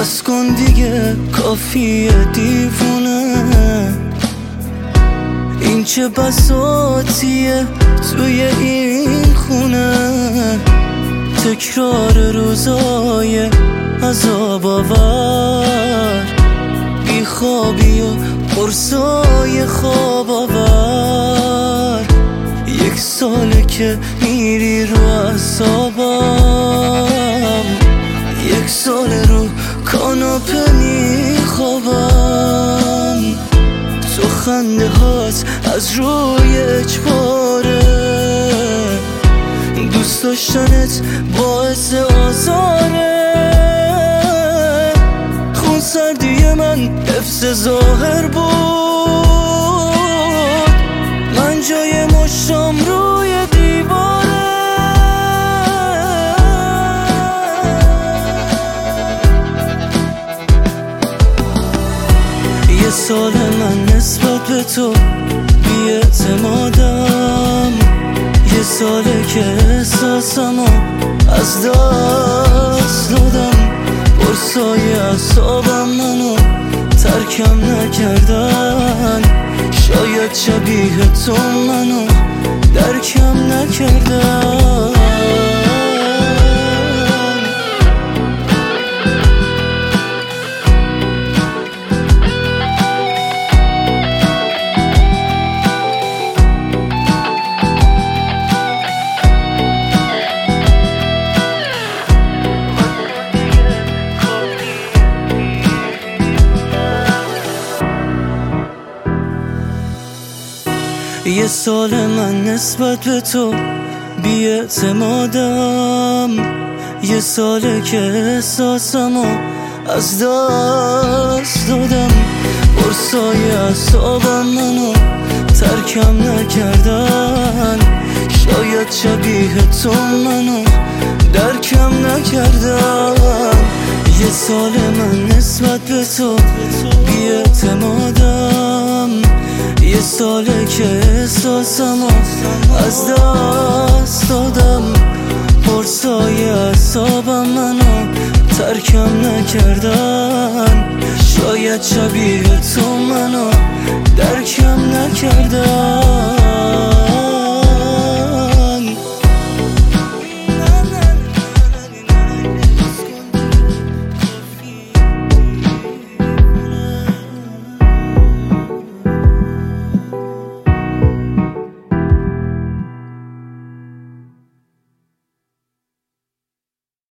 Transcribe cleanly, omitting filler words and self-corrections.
بس کن دیگه، کافیه دیوونه. این چه بساطیه توی این خونه، تکرار روزای عذاب آور، بیخوابی و قرصای خواب آور. 1 ساله که میری رو اعصابم، 1 ساله رو کاناپه میخوابم. تو خنده هات از روی اجباره، دوست داشتنت باعث آزاره. خون سردی من حفظ ظاهر بود، من جای مشتم روی دیواره. یه سال من نسبت به تو بی‌اعتمادم، یه ساله که احساسمو از دست دادم. قرصای اعصابم منو ترکم نکردن، شاید شبیه تو منو درکم نکردن. یه سال من نسبت به تو بی‌اعتمادم، یه ساله که احساسمو از دست دادم. قرصای اعصابم منو ترکم نکردن، شاید شبیه تو منو درکم نکردن. یه سال من نسبت به تو بی‌اعتمادم، یه ساله که احساسمو از دست دادم. قرصای اعصابم منو ترکم نکردن، شاید شبیه تو منو درکم نکردن.